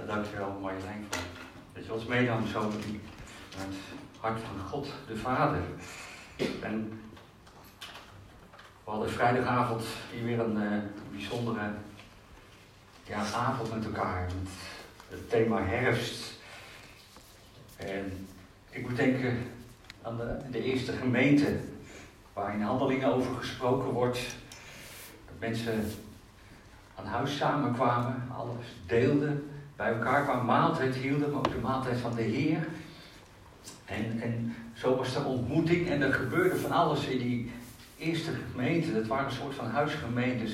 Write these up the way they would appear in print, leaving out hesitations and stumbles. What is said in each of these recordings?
dankjewel Marjolein voor dat je ons meenam zo naar het hart van God de Vader. En we hadden vrijdagavond hier weer een bijzondere avond met elkaar. Met het thema herfst. En ik moet denken aan de eerste gemeente waar in Handelingen over gesproken wordt. Dat mensen aan huis samenkwamen, alles deelden, bij elkaar kwamen, maaltijd hielden, maar ook de maaltijd van de Heer. En zo was de ontmoeting en er gebeurde van alles in die eerste gemeente. Dat waren een soort van huisgemeentes.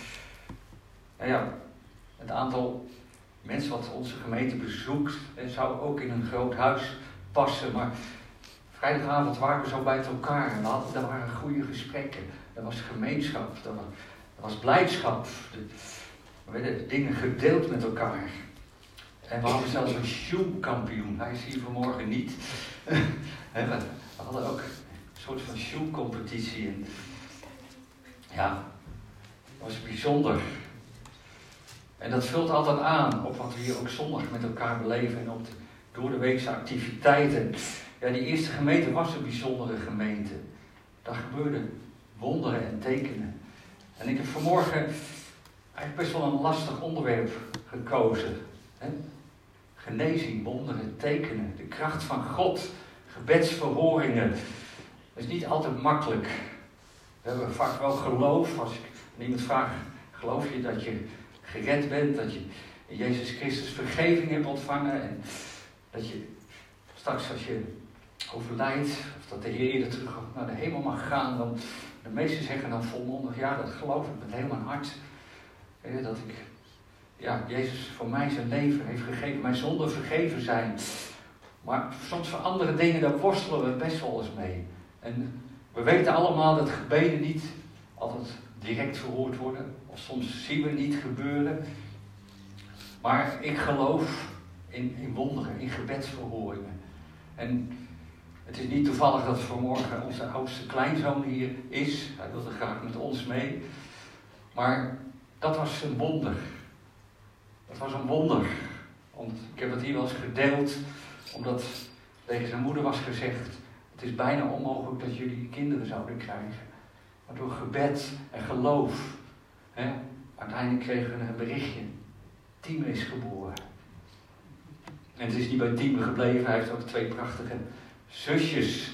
En het aantal mensen wat onze gemeente bezoekt zou ook in een groot huis passen. Maar vrijdagavond waren we zo bij elkaar en er waren goede gesprekken. Er was gemeenschap, er was blijdschap. Er werden dingen gedeeld met elkaar. En we hadden zelfs een shoe-kampioen. Hij is hier vanmorgen niet. We hadden ook een soort van shoe-competitie. En ja, dat was bijzonder. En dat vult altijd aan op wat we hier ook zondag met elkaar beleven en op de doordeweekse activiteiten. Ja, die eerste gemeente was een bijzondere gemeente. Daar gebeurden wonderen en tekenen. En ik heb vanmorgen eigenlijk best wel een lastig onderwerp gekozen. Hè? Genezing, wonderen, tekenen, de kracht van God, gebedsverhoringen. Dat is niet altijd makkelijk. We hebben vaak wel geloof. Als ik aan iemand vraag, geloof je dat je gered bent, dat je in Jezus Christus vergeving hebt ontvangen en dat je straks als je overlijdt, of dat de Heer eerder terug naar de hemel mag gaan, dan de meesten zeggen dan volmondig, ja, dat geloof ik met heel mijn hart. Dat Jezus voor mij zijn leven heeft gegeven, mijn zonden vergeven zijn. Maar soms voor andere dingen, daar worstelen we best wel eens mee. En we weten allemaal dat gebeden niet altijd direct verhoord worden. Of soms zien we het niet gebeuren. Maar ik geloof in wonderen, in gebedsverhoringen. En het is niet toevallig dat vanmorgen onze oudste kleinzoon hier is. Hij wilde graag met ons mee. Maar dat was een wonder. Dat was een wonder. Want ik heb het hier wel eens gedeeld. Omdat tegen zijn moeder was gezegd. Het is bijna onmogelijk dat jullie kinderen zouden krijgen. Maar door gebed en geloof. Uiteindelijk kregen we een berichtje. Tieme is geboren. En het is niet bij Tieme gebleven. Hij heeft ook 2 prachtige zusjes.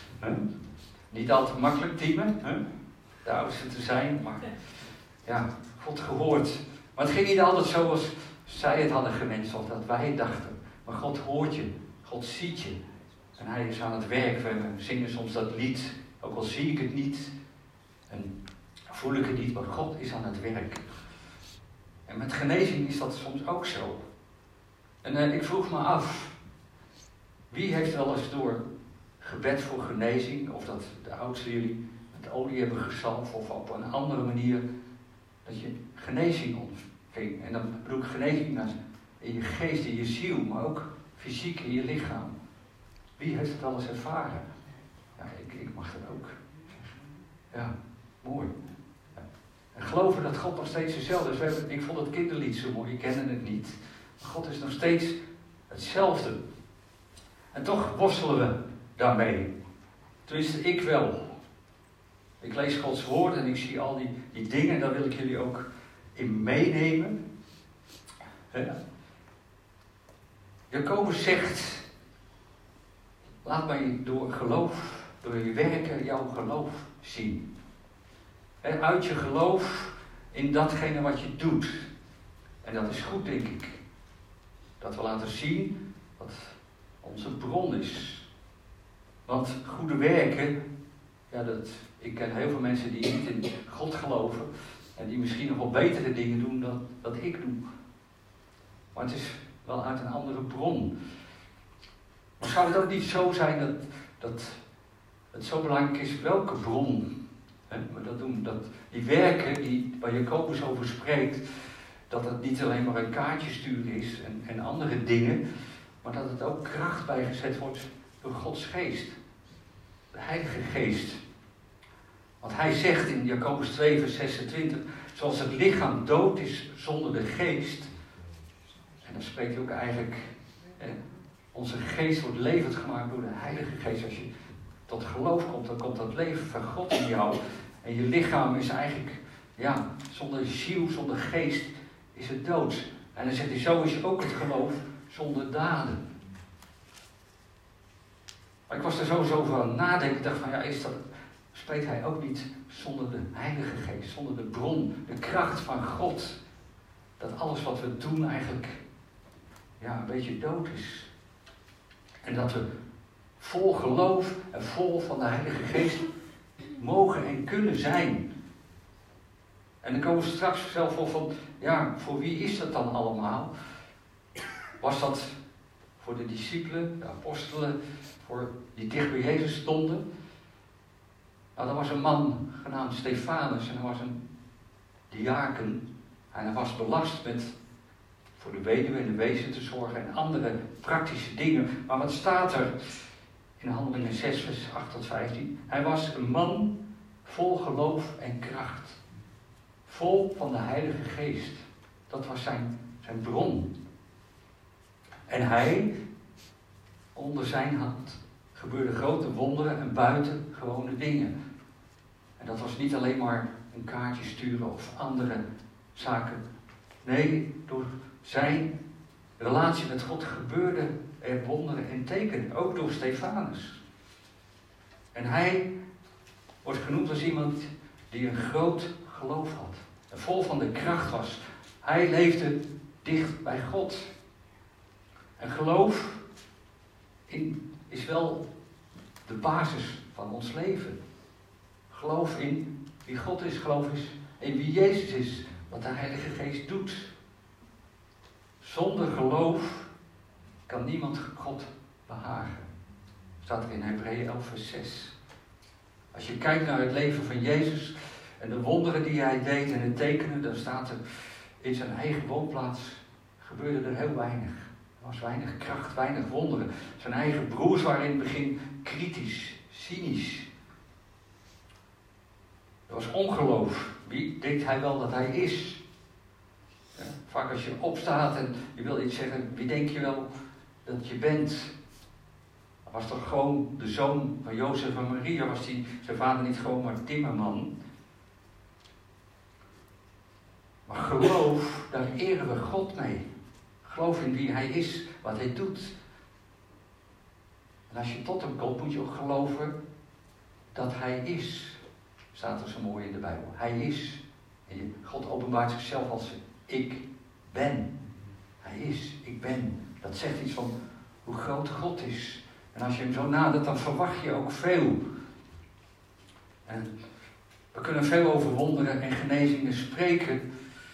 Niet altijd makkelijk, Tieme. De oudste te zijn. Maar ja, God gehoord. Maar het ging niet altijd zoals zij het hadden gewenst. Of dat wij dachten. Maar God hoort je. God ziet je. En hij is aan het werk. We zingen soms dat lied. Ook al zie ik het niet. En voel ik het niet. Maar God is aan het werk. En met genezing is dat soms ook zo. En ik vroeg me af. Wie heeft wel eens door gebed voor genezing. Of dat de oudsten jullie met olie hebben gezalfd. Of op een andere manier. Dat je genezing ontving. En dan bedoel ik genezing in je geest, in je ziel. Maar ook fysiek in je lichaam. Wie heeft het wel eens ervaren? Ja, ik mag dat ook. Ja, mooi. En geloven dat God nog steeds hetzelfde is. Ik vond het kinderlied zo mooi, ik kende het niet. Maar God is nog steeds hetzelfde. En toch worstelen we daarmee. Tenminste, ik wel. Ik lees Gods woord en ik zie al die dingen. Daar wil ik jullie ook in meenemen. Jacobus zegt... Laat mij door geloof, door je werken, jouw geloof zien. Uit je geloof in datgene wat je doet. En dat is goed, denk ik. Dat we laten zien wat onze bron is. Want goede werken, ik ken heel veel mensen die niet in God geloven. En die misschien nog wel betere dingen doen dan dat ik doe. Maar het is wel uit een andere bron. Maar zou het ook niet zo zijn dat het zo belangrijk is welke bron we dat doen? Dat die werken waar Jacobus over spreekt, dat het niet alleen maar een kaartje sturen is en andere dingen, maar dat het ook kracht bijgezet wordt door Gods geest. De Heilige Geest. Want hij zegt in Jacobus 2 vers 26, zoals het lichaam dood is zonder de geest, En dan spreekt hij ook eigenlijk, onze geest wordt levend gemaakt door de Heilige Geest. Als je tot geloof komt, dan komt dat leven van God in jou. En je lichaam is eigenlijk, zonder ziel, zonder geest, is het dood. En dan zegt hij, zo is ook het geloof zonder daden. Maar ik was er sowieso over aan het nadenken. Ik dacht van, spreekt hij ook niet zonder de Heilige Geest, zonder de bron, de kracht van God. Dat alles wat we doen eigenlijk, een beetje dood is. En dat we vol geloof en vol van de Heilige Geest mogen en kunnen zijn. En dan komen we straks zelf wel van, voor wie is dat dan allemaal? Was dat voor de discipelen, de apostelen, voor die dicht bij Jezus stonden? Nou, er was een man genaamd Stefanus en hij was een diaken. En hij was belast met voor de weduwe en de wezen te zorgen en andere praktische dingen. Maar wat staat er in Handelingen 6, vers 8 tot 15? Hij was een man vol geloof en kracht. Vol van de Heilige Geest. Dat was zijn bron. En hij, onder zijn hand, gebeurden grote wonderen en buitengewone dingen. En dat was niet alleen maar een kaartje sturen of andere zaken. Nee, door zijn relatie met God gebeurden er wonderen en tekenen. Ook door Stefanus. En hij wordt genoemd als iemand die een groot geloof had. En vol van de kracht was. Hij leefde dicht bij God. En geloof is wel de basis van ons leven. Geloof in wie God is. Geloof is in wie Jezus is. Wat de Heilige Geest doet. Zonder geloof kan niemand God behagen. Staat er in Hebreeën 11 vers 6. Als je kijkt naar het leven van Jezus en de wonderen die hij deed en de tekenen, dan staat er in zijn eigen woonplaats gebeurde er heel weinig. Er was weinig kracht, weinig wonderen. Zijn eigen broers waren in het begin kritisch, cynisch. Er was ongeloof. Wie denkt hij wel dat hij is? Ja, vaak als je opstaat en je wil iets zeggen, wie denk je wel dat je bent? Hij was toch gewoon de zoon van Jozef en Maria? Was zijn vader niet gewoon maar timmerman? Maar geloof, daar eren we God mee. Geloof in wie hij is, wat hij doet. En als je tot hem komt, moet je ook geloven dat hij is. Staat er zo mooi in de Bijbel. Hij is. En God openbaart zichzelf als ik ben. Hij is, ik ben. Dat zegt iets van hoe groot God is. En als je hem zo nadert, dan verwacht je ook veel. En we kunnen veel over wonderen en genezingen spreken.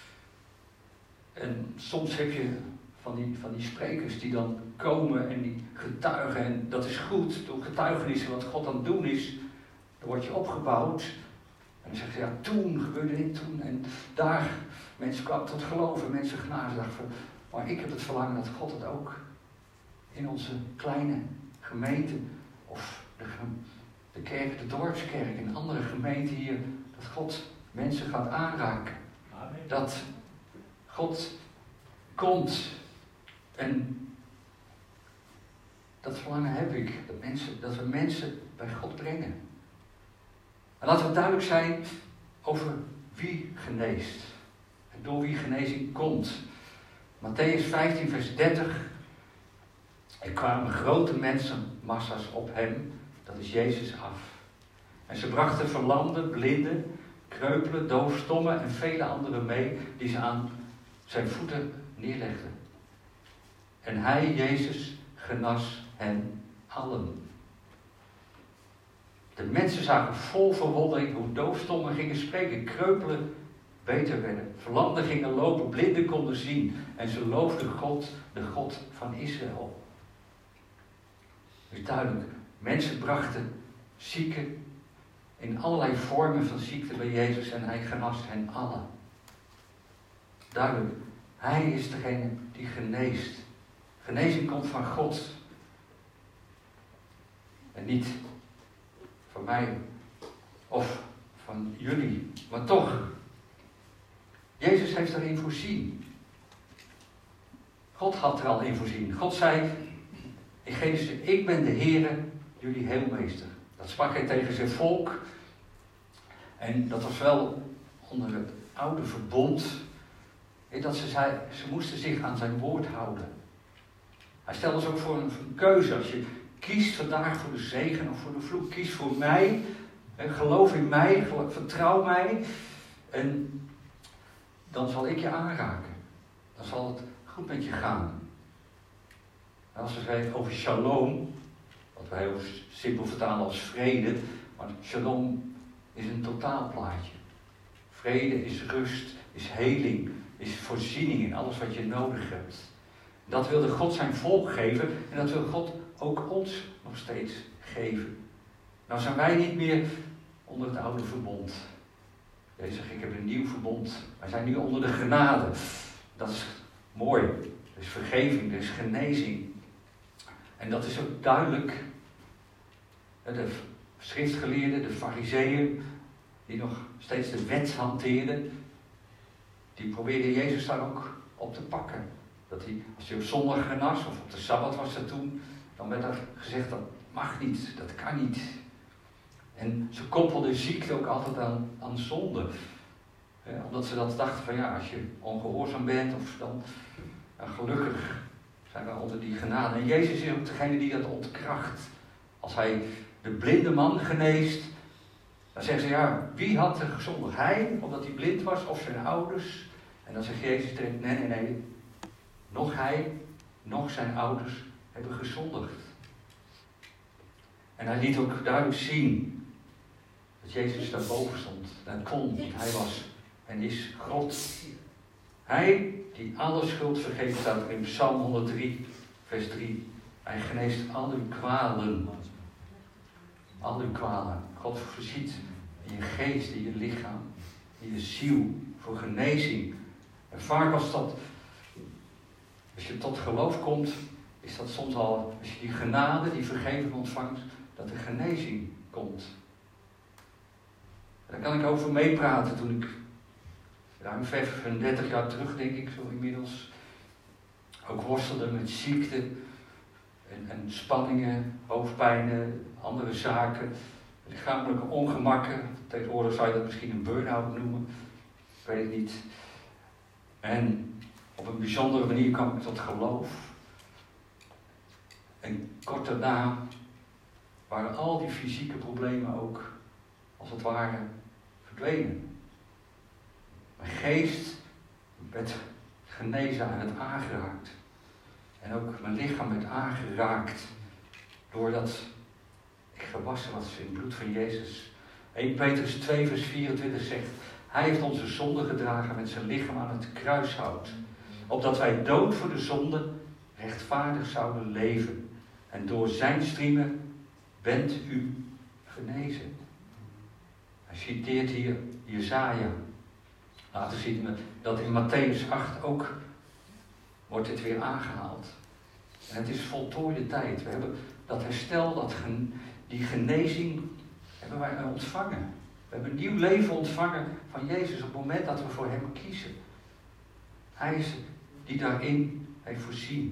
En soms heb je van die sprekers die dan komen en die getuigen. En dat is goed, door getuigenissen wat God aan het doen is. Dan word je opgebouwd. En dan zeg je, toen gebeurde dit, toen. En daar, mensen kwamen tot geloven, mensen genazen. Dachten, maar ik heb het verlangen dat God het ook in onze kleine gemeente, of de kerk, de dorpskerk, en andere gemeenten hier, dat God mensen gaat aanraken. Amen. Dat God komt. En dat verlangen heb ik. Dat we mensen bij God brengen. En laten we duidelijk zijn over wie geneest. En door wie genezing komt. Mattheüs 15 vers 30. Er kwamen grote mensenmassa's op hem. Dat is Jezus af. En ze brachten verlamden, blinden, kreupelen, doofstommen en vele anderen mee. Die ze aan zijn voeten neerlegden. En hij, Jezus, genas hen allen. De mensen zagen vol verwondering hoe doofstommen gingen spreken, kreupelen beter werden, verlamden gingen lopen, blinden konden zien en ze loofden God, de God van Israël. Dus duidelijk, mensen brachten zieken in allerlei vormen van ziekte bij Jezus en hij genas hen allen. Duidelijk, hij is degene die geneest. Genezing komt van God. En niet van mij of van jullie. Maar toch, Jezus heeft daarin voorzien. God had er al in voorzien. God zei in Genesis, ik ben de Heere, jullie heelmeester. Dat sprak hij tegen zijn volk. En dat was wel onder het oude verbond. Dat ze moesten zich aan zijn woord houden. Hij stelde ze ook voor een keuze. Als je kiest vandaag voor de zegen of voor de vloek, kies voor mij. Geloof in mij, vertrouw mij. En dan zal ik je aanraken. Dan zal het goed met je gaan. En als we zeggen over shalom, wat wij heel simpel vertalen als vrede, maar shalom is een totaalplaatje. Vrede is rust, is heling, is voorziening in alles wat je nodig hebt. Dat wilde God zijn volk geven en dat wil God ook ons nog steeds geven. Nou zijn wij niet meer onder het oude verbond. Jezus zegt, ik heb een nieuw verbond. Wij zijn nu onder de genade. Dat is mooi. Er is vergeving, er is genezing. En dat is ook duidelijk. De schriftgeleerden, de farizeeën, die nog steeds de wet hanteerden, die probeerden Jezus daar ook op te pakken. Dat hij, als hij op zondag genas, of op de Sabbat was dat toen, dan werd er gezegd, dat mag niet, dat kan niet. En ze koppelden ziekte ook altijd aan zonde. Omdat ze dat dachten van ja, als je ongehoorzaam bent, of dan gelukkig zijn we onder die genade. En Jezus is ook degene die dat ontkracht. Als hij de blinde man geneest, dan zeggen ze ja, wie had er gezondigd? Hij, omdat hij blind was, of zijn ouders? En dan zegt Jezus direct, nee. Nog hij, nog zijn ouders hebben gezondigd. En hij liet ook duidelijk zien dat Jezus daarboven stond. Dat kon, want hij was en is God. Hij die alle schuld vergeeft, staat er in Psalm 103, vers 3. Hij geneest al uw kwalen. Al uw kwalen. God voorziet in je geest, in je lichaam, in je ziel, voor genezing. En vaak als je tot geloof komt, is dat soms al, als je die genade, die vergeving ontvangt, dat er genezing komt. En daar kan ik over meepraten toen ik ruim 35 jaar terug, denk ik zo inmiddels, ook worstelde met ziekte en spanningen, hoofdpijnen, andere zaken, lichamelijke ongemakken. Tegenwoordig zou je dat misschien een burn-out noemen, ik weet het niet. En op een bijzondere manier kwam ik tot geloof. En kort daarna waren al die fysieke problemen ook, als het ware, verdwenen. Mijn geest werd genezen en werd aangeraakt. En ook mijn lichaam werd aangeraakt doordat ik gewassen was in het bloed van Jezus. 1 Petrus 2 vers 24 zegt, hij heeft onze zonde gedragen met zijn lichaam aan het kruishout. Opdat wij dood voor de zonde rechtvaardig zouden leven. En door zijn striemen bent u genezen. Hij citeert hier Jesaja. Later zien we dat in Mattheüs 8 ook wordt dit weer aangehaald. En het is voltooide tijd. We hebben dat herstel, die genezing hebben wij ontvangen. We hebben een nieuw leven ontvangen van Jezus op het moment dat we voor hem kiezen. Hij is die daarin heeft voorzien.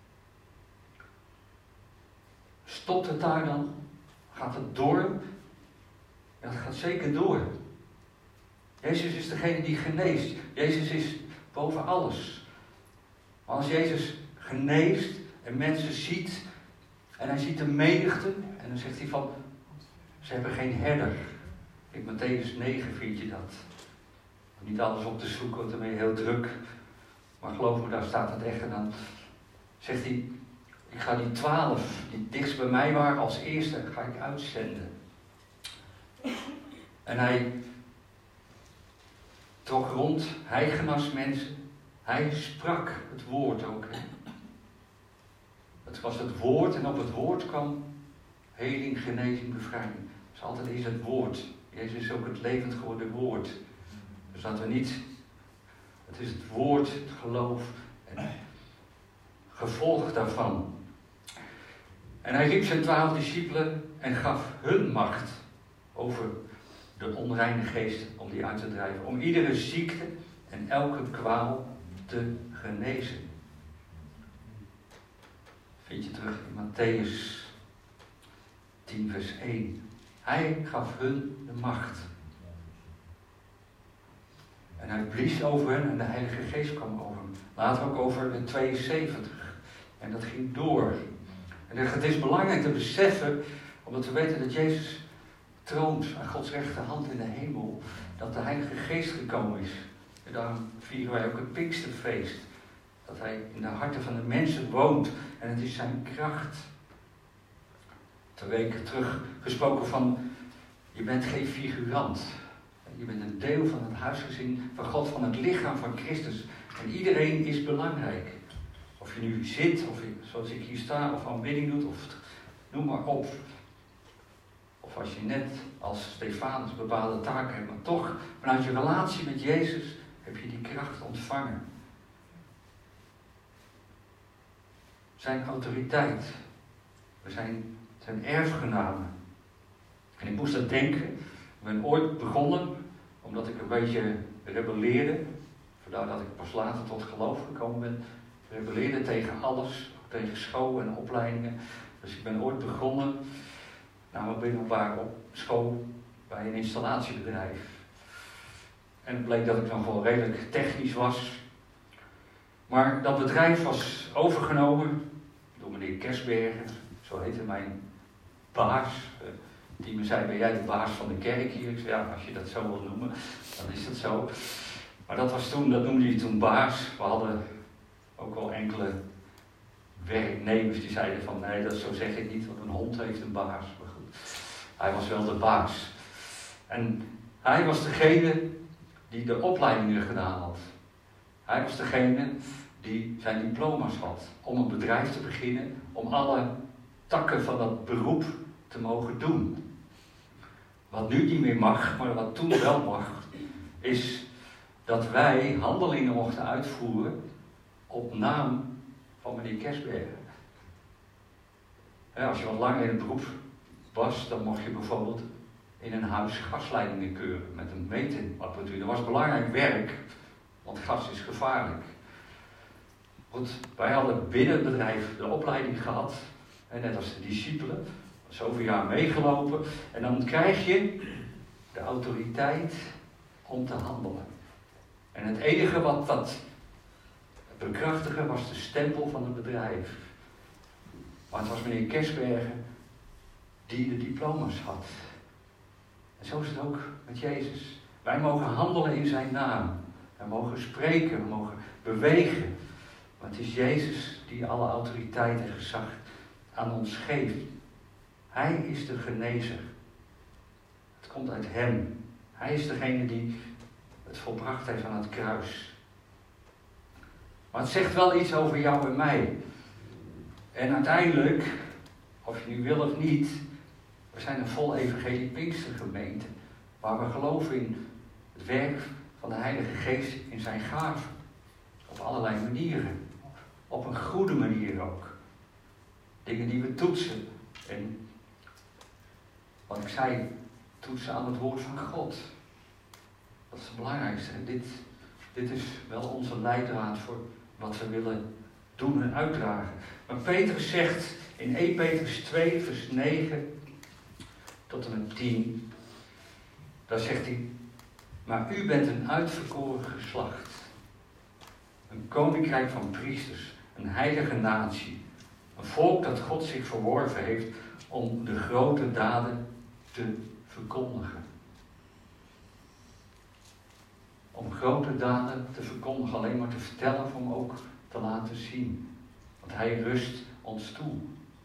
Stopt het daar dan? Gaat het door? Ja, het gaat zeker door. Jezus is degene die geneest. Jezus is boven alles. Maar als Jezus geneest en mensen ziet en hij ziet de menigte en dan zegt hij van, ze hebben geen herder. In Mattheüs 9 vind je dat. Om niet alles op te zoeken, want dan ben je heel druk. Maar geloof me, daar staat het echt. En dan zegt hij, ik ga die 12 die dichtst bij mij waren als eerste, ga ik uitzenden. En hij trok rond, hij genas mensen, hij sprak het woord ook. Het was het woord en op het woord kwam heling, genezing, bevrijding. Dus altijd is het woord. Jezus is ook het levend geworden woord. Dus dat we niet, het is het woord, het geloof en gevolg daarvan. En hij riep zijn 12 discipelen en gaf hun macht over de onreine geest om die uit te drijven. Om iedere ziekte en elke kwaal te genezen. vind je terug in Mattheüs 10 vers 1. Hij gaf hun de macht. En hij blies over hen en de Heilige Geest kwam over hem. Later ook over de 72. En dat ging door. En het is belangrijk te beseffen, omdat we weten dat Jezus troont aan Gods rechterhand in de hemel, dat de Heilige Geest gekomen is. En daarom vieren wij ook het Pinksterfeest. Dat hij in de harten van de mensen woont. En het is zijn kracht. 2 weken terug gesproken van, je bent geen figurant. Je bent een deel van het huisgezin van God, van het lichaam van Christus. En iedereen is belangrijk. Of je nu zit, of je, zoals ik hier sta, of aanbidding doet, of noem maar op. Of als je net als Stefanus bepaalde taken hebt, maar toch vanuit je relatie met Jezus heb je die kracht ontvangen. Zijn autoriteit. We zijn zijn erfgenamen. En ik moest dat denken. Ik ben ooit begonnen, omdat ik een beetje rebelleerde. Vandaar dat ik pas later tot geloof gekomen ben. Rebelleerde tegen alles, tegen school en opleidingen. Dus ik ben ooit begonnen, na mijn middelbare school, bij een installatiebedrijf. En het bleek dat ik dan wel redelijk technisch was. Maar dat bedrijf was overgenomen door meneer Kersberger, zo heette mijn baas. Die me zei, ben jij de baas van de kerk hier? Ik zei, ja, als je dat zo wil noemen, dan is dat zo. Maar dat was toen, dat noemde hij toen baas. We hadden ook wel enkele werknemers die zeiden van, nee, dat zo zeg ik niet, want een hond heeft een baas. Maar goed, hij was wel de baas. En hij was degene die de opleidingen gedaan had. Hij was degene die zijn diploma's had om een bedrijf te beginnen, om alle takken van dat beroep te mogen doen. Wat nu niet meer mag, maar wat toen wel mag, is dat wij handelingen mochten uitvoeren op naam van meneer Kersberger. Als je wat langer in het beroep was, dan mocht je bijvoorbeeld in een huis gasleidingen keuren met een meetapparatuur. Dat was belangrijk werk, want gas is gevaarlijk. Goed, wij hadden binnen het bedrijf de opleiding gehad, net als de discipelen, zoveel jaar meegelopen. En dan krijg je de autoriteit om te handelen. En het enige wat dat bekrachtigde was de stempel van het bedrijf. Maar het was meneer Kersberger die de diploma's had. En zo is het ook met Jezus. Wij mogen handelen in zijn naam. Wij mogen spreken, we mogen bewegen. Maar het is Jezus die alle autoriteit en gezag aan ons geeft. Hij is de genezer. Het komt uit hem. Hij is degene die het volbracht heeft aan het kruis. Maar het zegt wel iets over jou en mij. En uiteindelijk, of je nu wil of niet, we zijn een vol evangelie Pinkstergemeente, waar we geloven in het werk van de Heilige Geest in zijn gaven. Op allerlei manieren. Op een goede manier ook. Dingen die we toetsen. En wat ik zei, toetsen aan het woord van God. Dat is het belangrijkste. En dit is wel onze leidraad voor wat we willen doen en uitdragen. Maar Petrus zegt in 1 Petrus 2 vers 9 tot en met 10. Daar zegt hij, maar u bent een uitverkoren geslacht. Een koninkrijk van priesters. Een heilige natie. Een volk dat God zich verworven heeft om de grote daden te verkondigen. Om grote daden te verkondigen, alleen maar te vertellen, of om ook te laten zien. Want hij rust ons toe.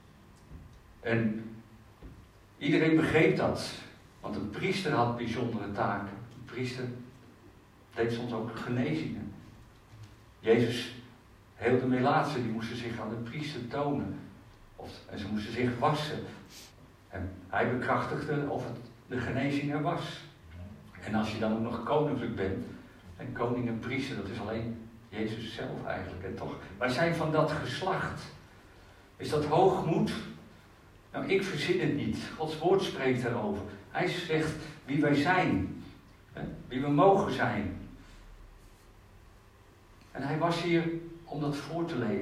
En iedereen begreep dat. Want een priester had bijzondere taken. Een priester deed soms ook genezingen. Jezus, heel de melaatsen, die moesten zich aan de priester tonen. En ze moesten zich wassen. En hij bekrachtigde of het de genezing er was. En als je dan ook nog koninklijk bent, en koning en priester, dat is alleen Jezus zelf eigenlijk. En toch, wij zijn van dat geslacht. Is dat hoogmoed? Nou, ik verzin het niet. Gods woord spreekt daarover. Hij zegt wie wij zijn. Wie we mogen zijn. En hij was hier om dat voor te leven.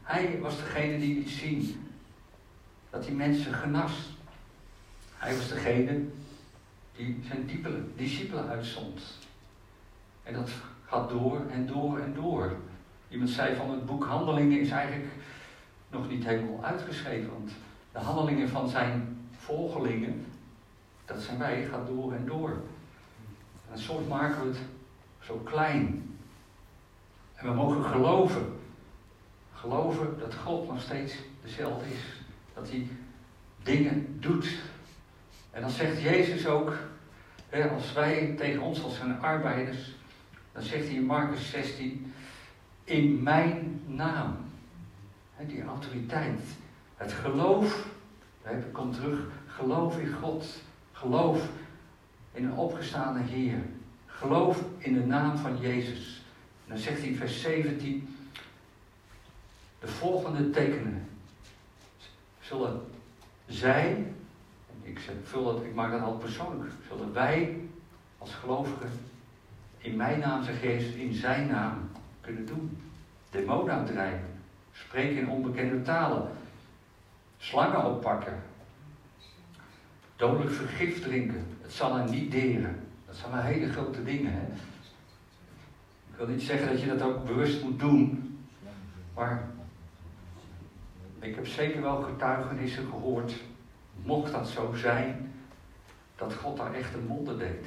Hij was degene die liet zien dat die mensen genas. Hij was degene die zijn discipelen uitzond. En dat gaat door en door en door. Iemand zei van het boek Handelingen is eigenlijk nog niet helemaal uitgeschreven. Want de handelingen van zijn volgelingen, dat zijn wij, gaat door en door. En soms maken we het zo klein. En we mogen geloven. Geloven dat God nog steeds dezelfde is. Dat hij dingen doet. En dan zegt Jezus ook, als wij tegen ons als zijn arbeiders, dan zegt hij in Marcus 16, in mijn naam. Die autoriteit. Het geloof, daar komt terug, geloof in God. Geloof in een opgestane Heer. Geloof in de naam van Jezus. En dan zegt hij in vers 17, de volgende tekenen zullen zij, ik maak dat altijd persoonlijk, zullen wij als gelovigen in mijn naam, zegt Jezus, in zijn naam kunnen doen. Demonen uitdrijven, spreken in onbekende talen, slangen oppakken, dodelijk vergif drinken. Het zal hen niet deren. Dat zijn maar hele grote dingen. Hè? Ik wil niet zeggen dat je dat ook bewust moet doen, maar ik heb zeker wel getuigenissen gehoord, mocht dat zo zijn, dat God daar echt een wonder deed.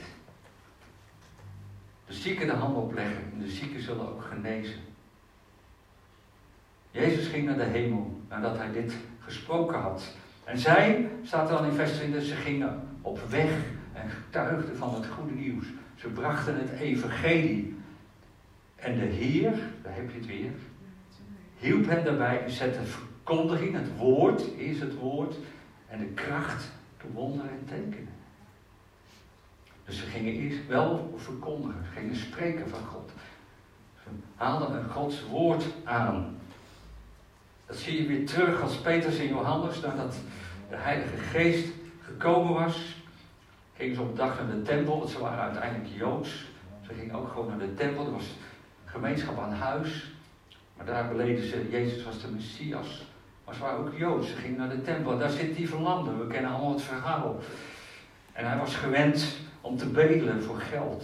De zieken de hand opleggen en de zieken zullen ook genezen. Jezus ging naar de hemel nadat hij dit gesproken had. En zij, staat er dan in vers 20, ze gingen op weg en getuigden van het goede nieuws. Ze brachten het evangelie. En de Heer, daar heb je het weer, hielp hen daarbij en zette verkondiging, het woord, is het woord, en de kracht te wonderen en tekenen. Dus ze gingen eerst wel verkondigen, ze gingen spreken van God. Ze haalden een Gods woord aan. Dat zie je weer terug als Petrus en Johannes, nadat de Heilige Geest gekomen was. Gingen ze op een dag naar de tempel, want ze waren uiteindelijk Joods. Ze gingen ook gewoon naar de tempel, er was gemeenschap aan huis. Maar daar beleden ze, Jezus was de Messias. Maar ze waren ook Joods, ze gingen naar de tempel. En daar zit die verlamde, we kennen allemaal het verhaal. En hij was gewend om te bedelen voor geld.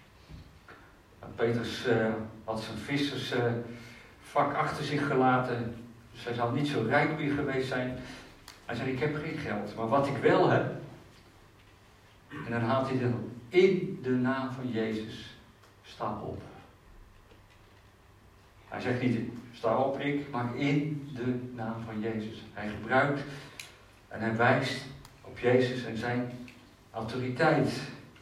Petrus had zijn vissersvak achter zich gelaten. Dus hij zal niet zo rijk meer geweest zijn. Hij zei, ik heb geen geld, maar wat ik wel heb. En dan haalt hij dan in de naam van Jezus, sta op. Hij zegt niet, sta op ik, maar in de naam van Jezus. Hij gebruikt en hij wijst op Jezus en zijn autoriteit.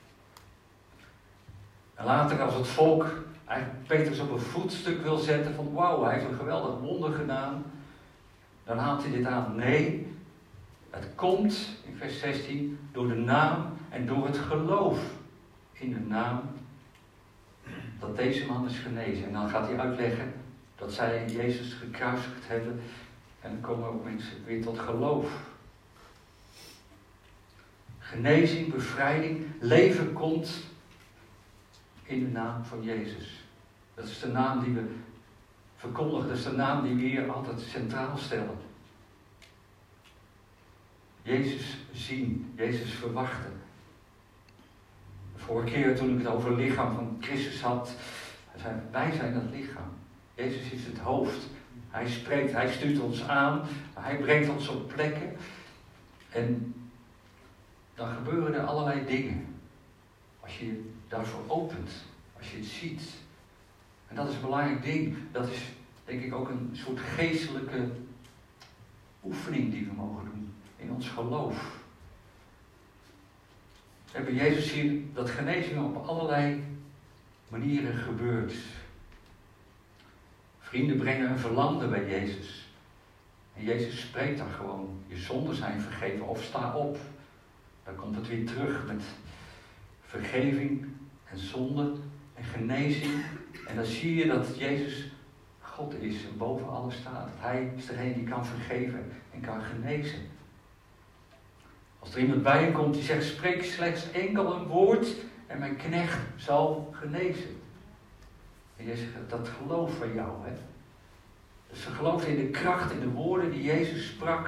En later als het volk eigenlijk Petrus op een voetstuk wil zetten van wauw, hij heeft een geweldig wonder gedaan. Dan haalt hij dit aan. Nee, het komt in vers 16 door de naam en door het geloof in de naam dat deze man is genezen. En dan gaat hij uitleggen dat zij Jezus gekruisigd hebben en dan komen ook mensen weer tot geloof. Genezing, bevrijding, leven komt in de naam van Jezus. Dat is de naam die we verkondigen, dat is de naam die we hier altijd centraal stellen. Jezus zien, Jezus verwachten. De vorige keer toen ik het over het lichaam van Christus had, hij zei, wij zijn dat lichaam. Jezus is het hoofd. Hij spreekt, hij stuurt ons aan, hij brengt ons op plekken. En dan gebeuren er allerlei dingen. Als je je daarvoor opent, als je het ziet. En dat is een belangrijk ding. Dat is denk ik ook een soort geestelijke oefening die we mogen doen in ons geloof. We hebben Jezus zien dat genezing op allerlei manieren gebeurt. Vrienden brengen een verlamde bij Jezus. En Jezus spreekt dan gewoon, je zonden zijn vergeven of sta op. Dan komt het weer terug met vergeving en zonde en genezing. En dan zie je dat Jezus God is en boven alles staat. Hij is degene die kan vergeven en kan genezen. Als er iemand bij je komt die zegt, spreek slechts enkel een woord en mijn knecht zal genezen. En jij zegt, dat geloof van jou, hè. Dat is een geloofden in de kracht, in de woorden die Jezus sprak.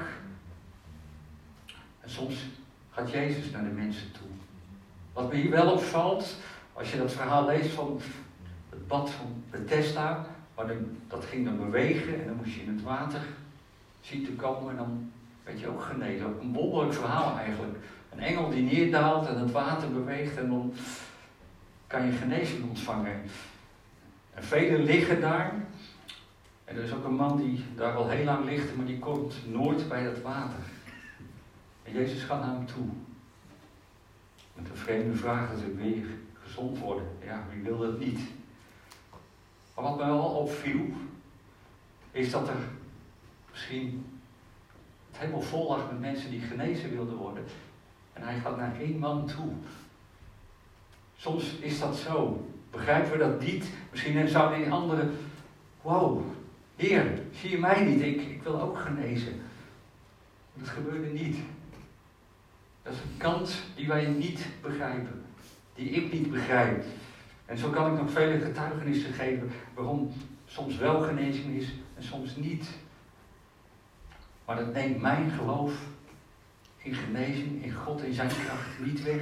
En soms gaat Jezus naar de mensen toe. Wat me hier wel opvalt, als je dat verhaal leest van het bad van Bethesda, dat ging dan bewegen en dan moest je in het water zien te komen en dan werd je ook genezen. Een wonderlijk verhaal eigenlijk. Een engel die neerdaalt en het water beweegt en dan kan je genezing ontvangen. En velen liggen daar. En er is ook een man die daar al heel lang ligt, maar die komt nooit bij dat water. En Jezus gaat naar hem toe. Met een vreemde vraag natuurlijk, wil je gezond worden? Ja, wie wil dat niet? Maar wat mij wel opviel, is dat er misschien het helemaal vol lag met mensen die genezen wilden worden. En hij gaat naar 1 man toe. Soms is dat zo. Begrijpen we dat niet? Misschien zouden die anderen, wow, Heer, zie je mij niet? Ik wil ook genezen. Dat gebeurde niet. Dat is een kant die wij niet begrijpen. Die ik niet begrijp. En zo kan ik nog vele getuigenissen geven waarom soms wel genezing is en soms niet. Maar dat neemt mijn geloof in genezing, in God, in zijn kracht niet weg.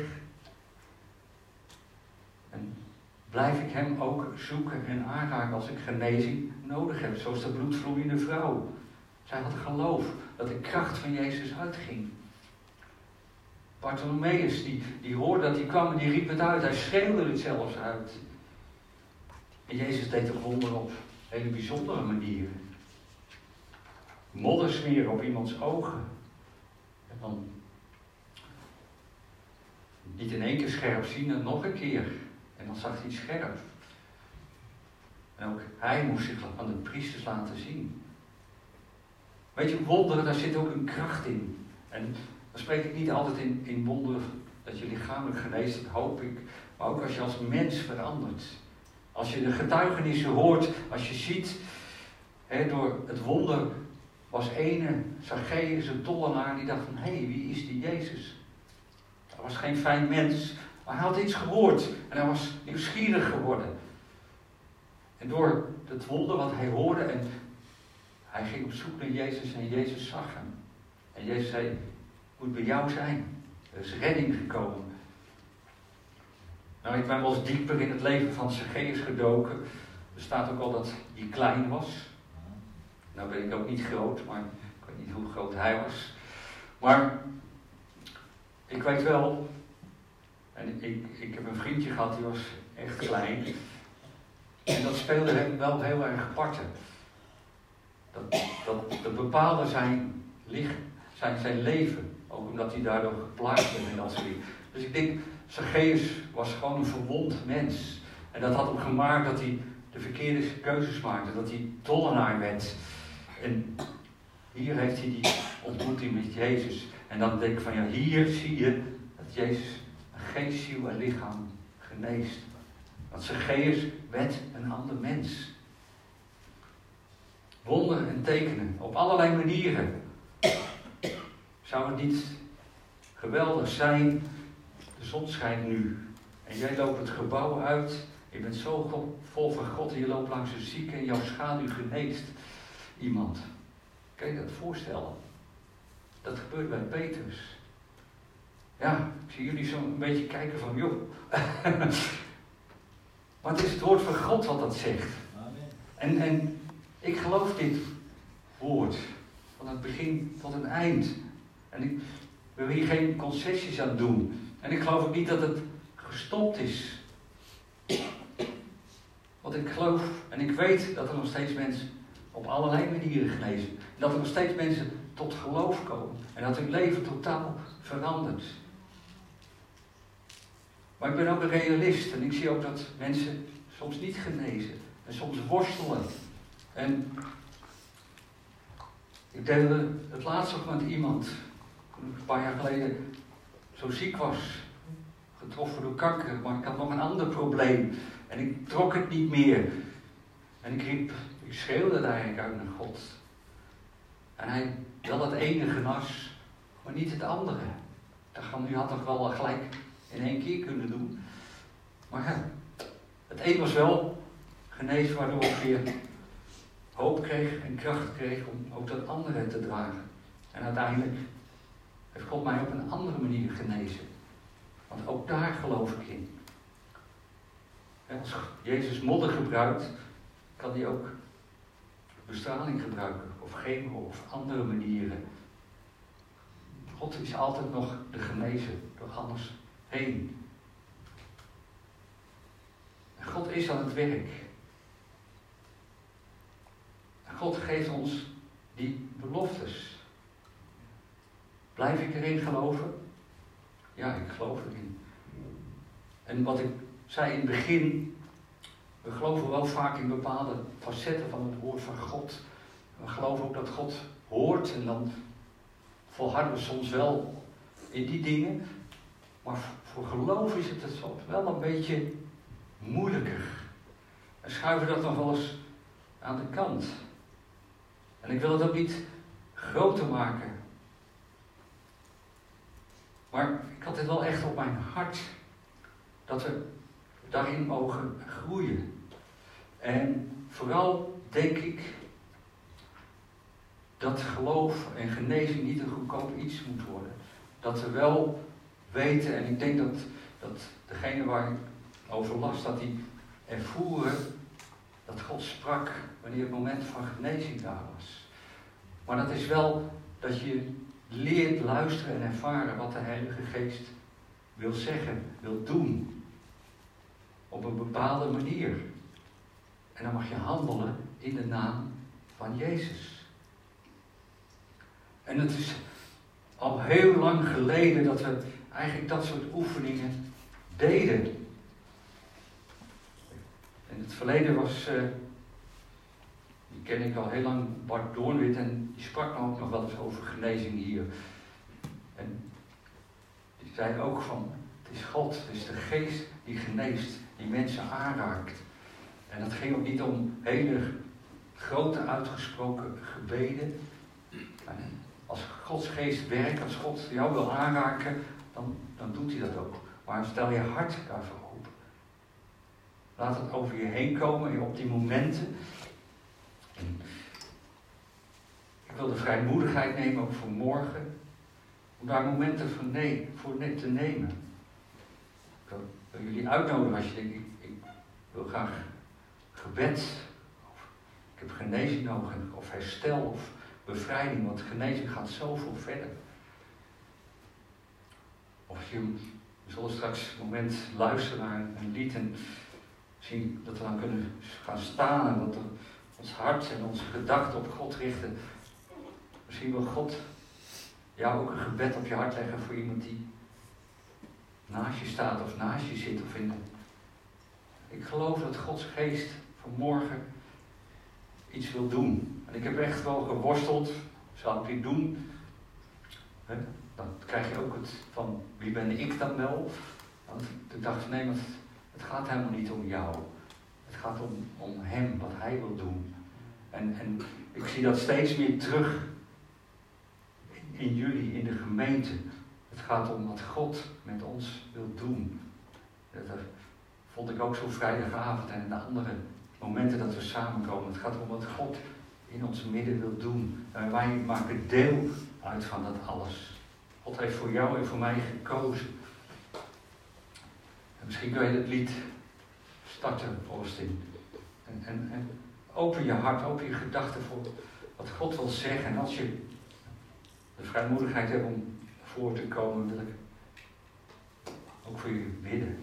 En blijf ik hem ook zoeken en aanraken als ik genezing nodig heb. Zoals de bloedvloeiende vrouw. Zij had geloof dat de kracht van Jezus uitging. Bartholomeus, die hoorde dat hij kwam en die riep het uit. Hij schreeuwde het zelfs uit. En Jezus deed het wonder op hele bijzondere manieren. Modder smeren op iemands ogen. En dan niet in 1 keer scherp zien en nog een keer. En dan zag hij scherp. En ook hij moest zich aan de priesters laten zien. Weet je, wonderen, daar zit ook een kracht in. En dan spreek ik niet altijd in wonderen dat je lichamelijk geneest, dat hoop ik. Maar ook als je als mens verandert. Als je de getuigenissen hoort, als je ziet, door het wonder was ene Zacchaeus, een tollenaar, die dacht van, hé, wie is die Jezus? Hij was geen fijn mens, maar hij had iets gehoord en hij was nieuwsgierig geworden. En door het wonder wat hij hoorde, en hij ging op zoek naar Jezus en Jezus zag hem. En Jezus zei, het moet bij jou zijn. Er is redding gekomen. Nou, ik ben wel eens dieper in het leven van Zacchaeus gedoken. Er staat ook al dat hij klein was. Nou ben ik ook niet groot, maar ik weet niet hoe groot hij was. Maar ik weet wel, en ik heb een vriendje gehad die was echt klein. En dat speelde hem wel heel erg parten. Dat bepaalde zijn leven. Ook omdat hij daardoor geplaagd werd en dat soort dingen. Dus ik denk, Zacchaeus was gewoon een verwond mens. En dat had hem gemaakt dat hij de verkeerde keuzes maakte. Dat hij tollenaar werd. En hier heeft hij die ontmoeting met Jezus. En dan denk ik van, ja, hier zie je dat Jezus een geest, ziel en lichaam geneest. Want Zacchaeus werd een ander mens. Wonderen en tekenen, op allerlei manieren. Zou het niet geweldig zijn, de zon schijnt nu. En jij loopt het gebouw uit, je bent zo vol van God en je loopt langs een zieke en jouw schaduw geneest iemand. Kan je dat voorstellen? Dat gebeurt bij Petrus. Ja, ik zie jullie zo een beetje kijken van, joh. Maar het is het woord van God wat dat zegt. En ik geloof dit woord. Van het begin tot het eind. En ik wil hier geen concessies aan doen. En ik geloof ook niet dat het gestopt is. Want ik geloof en ik weet dat er nog steeds mensen op allerlei manieren genezen. En dat er nog steeds mensen tot geloof komen. En dat hun leven totaal verandert. Maar ik ben ook een realist. En ik zie ook dat mensen soms niet genezen. En soms worstelen. En ik deelde het laatst nog met iemand. Toen ik een paar jaar geleden zo ziek was. Getroffen door kanker. Maar ik had nog een ander probleem. En ik trok het niet meer. En ik schreeuwde daar eigenlijk uit naar God. En hij wel het ene genas, maar niet het andere. Ik dacht van, u had toch wel gelijk in 1 keer kunnen doen. Maar ja, het een was wel genezen, waardoor ik weer hoop kreeg en kracht kreeg om ook dat anderen te dragen. En uiteindelijk heeft God mij op een andere manier genezen. Want ook daar geloof ik in. En als Jezus modder gebruikt, kan hij ook bestraling gebruiken. Of chemo of andere manieren. God is altijd nog de genezer door alles heen. En God is aan het werk. En God geeft ons die beloftes. Blijf ik erin geloven? Ja, ik geloof erin. En wat ik zei in het begin, we geloven wel vaak in bepaalde facetten van het woord van God. We geloven ook dat God hoort en dan volharden we soms wel in die dingen. Maar voor geloof is het soms wel een beetje moeilijker. En schuiven dat nog wel eens aan de kant. En ik wil het ook niet groter maken. Maar ik had het wel echt op mijn hart dat we daarin mogen groeien. En vooral denk ik dat geloof en genezing niet een goedkoop iets moet worden. Dat we wel weten, en ik denk dat degene waar ik over las, dat die ervoeren dat God sprak wanneer het moment van genezing daar was. Maar dat is wel dat je leert luisteren en ervaren wat de Heilige Geest wil zeggen, wil doen. Op een bepaalde manier. En dan mag je handelen in de naam van Jezus. En het is al heel lang geleden dat we eigenlijk dat soort oefeningen deden. In het verleden was, die ken ik al heel lang, Bart Doornwit, en die sprak me ook nog wel eens over genezing hier. En die zei ook van, het is God, het is de Geest die geneest, die mensen aanraakt. En dat ging ook niet om hele grote uitgesproken gebeden. En als Gods Geest werkt, als God jou wil aanraken, dan doet hij dat ook. Maar stel je hart daarvoor open. Laat het over je heen komen op die momenten. En ik wil de vrijmoedigheid nemen, ook voor morgen, om daar momenten voor te nemen. Ik wil jullie uitnodigen als je denkt, ik wil graag gebed, of ik heb genezing nodig, of herstel, of bevrijding, want genezing gaat zoveel verder. Of we zullen straks een moment luisteren naar een lied en zien dat we dan kunnen gaan staan en dat we ons hart en onze gedachten op God richten. Misschien wil God jou ook een gebed op je hart leggen voor iemand die naast je staat of naast je zit. Ik geloof dat Gods Geest vanmorgen iets wil doen. En ik heb echt wel geworsteld. Zou ik dit doen? Dan krijg je ook het van, wie ben ik dan wel? Want ik dacht, nee, maar het gaat helemaal niet om jou. Het gaat om hem, wat hij wil doen. En ik zie dat steeds meer terug in jullie, in de gemeente. Het gaat om wat God met ons wil doen. Dat vond ik ook zo vrijdagavond en in de andere momenten dat we samenkomen. Het gaat om wat God in ons midden wil doen. En wij maken deel uit van dat alles. God heeft voor jou en voor mij gekozen. En misschien kun je het lied starten, Austin. En open je hart, open je gedachten voor wat God wil zeggen. En als je de vrijmoedigheid hebt om voor te komen, wil ik ook voor je bidden.